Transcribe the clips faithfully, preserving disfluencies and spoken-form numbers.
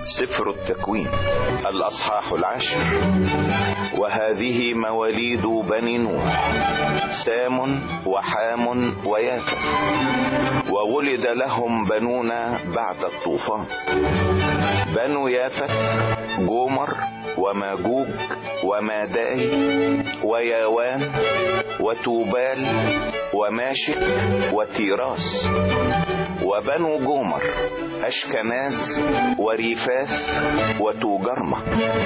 سفر التكوين الأصحاح العاشر. وهذه مواليد بني نوح: سام وحام ويافث. وولد لهم بنون بعد الطوفان: بنو يافث جومر وماجوج وماداي وياوان وتوبال وماشئ وتيراس. وبنو جومر: أشكناز وريفاث وتوجرمة.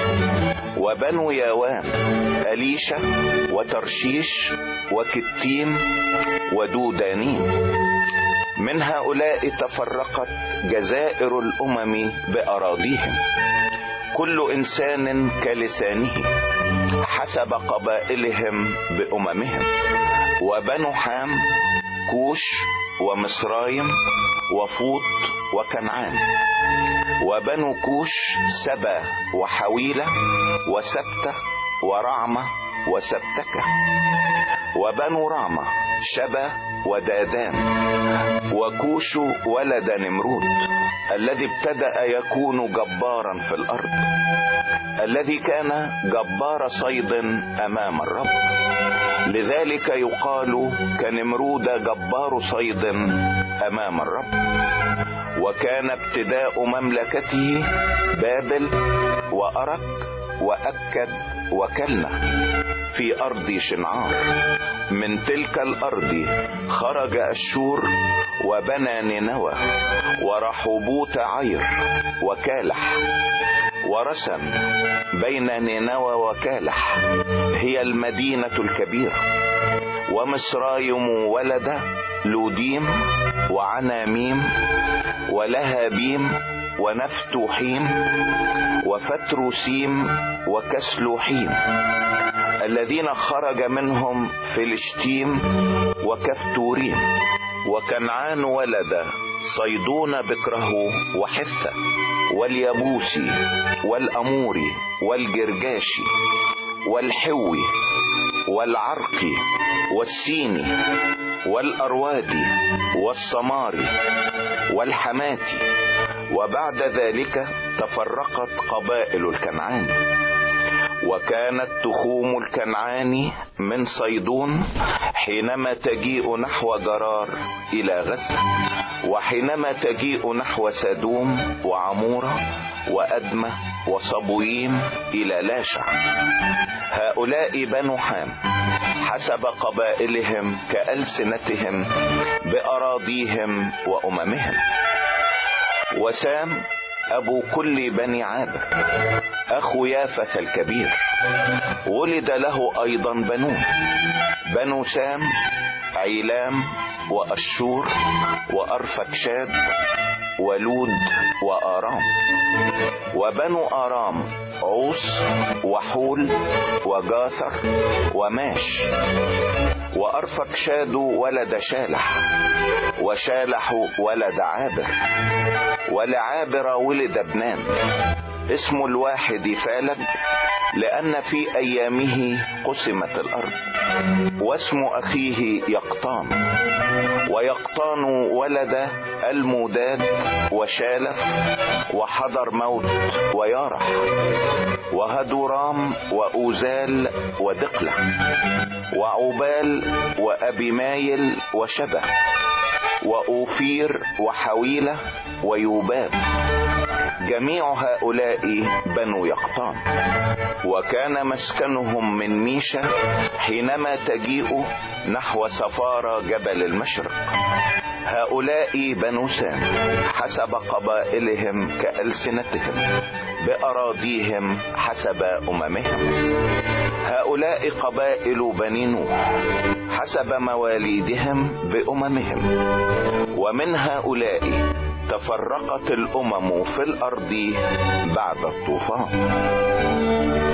وبنو ياوان: أليشة وترشيش وكتيم ودودانيم. من هؤلاء تفرقت جزائر الأمم بأراضيهم، كل إنسان كلسانه حسب قبائلهم بأممهم. وبنو حام: كوش ومصرايم وفوط وكنعان. وبنو كوش: سبا وحويلة وسبتة ورعمة وسبتكة. وبنو رعمة: شبا ودادان. وكوش ولد نمرود الذي ابتدأ يكون جبارا في الأرض، الذي كان جبار صيد أمام الرب، لذلك يقال كنمرود جبار صيد أمام الرب. وكان ابتداء مملكته بابل وأرك وأكد وكلنة في أرض شنعار. من تلك الأرض خرج أشور وبنى نينوى ورحوبوت عير وكالح. ورسم بين نينوى وكالح، هي المدينة الكبيرة. ومصرايم ولد لوديم وعناميم ولهابيم ونفتوحيم وفتروسيم وكسلوحيم، الذين خرج منهم فلسطيم وكفتوريم. وكنعان ولد صيدون بكره وحثة واليبوسي والأموري والجرجاشي والحوي والعرقي والسيني والأروادي والصماري والحماتي. وبعد ذلك تفرقت قبائل الكنعان. وكانت تخوم الكنعاني من صيدون حينما تجيء نحو جرار إلى غزة، وحينما تجيء نحو سدوم وعمورة وأدمة وصبويم إلى لاشع. هؤلاء بنو حام حسب قبائلهم كألسنتهم بأراضيهم وأممهم. وسام أبو كل بني عابر أخو يافث الكبير، ولد له أيضا بنون: بنو سام عيلام وأشور وأرفكشاد ولود وآرام. وبنو آرام: عوس وحول وجاثر وماش. وأرفكشاد ولد شالح، وشالح ولد عابر، ولعابر ولد ابنان. اسم الواحد فالج، لأن في أيامه قسمت الأرض. واسم أخيه يقطان. ويقطان ولد الموداد وشالف وحضر موت ويارح وهدورام وأوزال ودقلة وعبال وأبيمايل وشبه وأوفير وحويلة ويوباب. جميع هؤلاء بنو يقطان. وكان مسكنهم من ميشا حينما تجيء نحو سفارة جبل المشرق. هؤلاء بنو سام حسب قبائلهم كألسنتهم بأراضيهم حسب أممهم. هؤلاء قبائل بني نوح حسب مواليدهم بأممهم. ومن هؤلاء تفرقت الأمم في الأرض بعد الطوفان.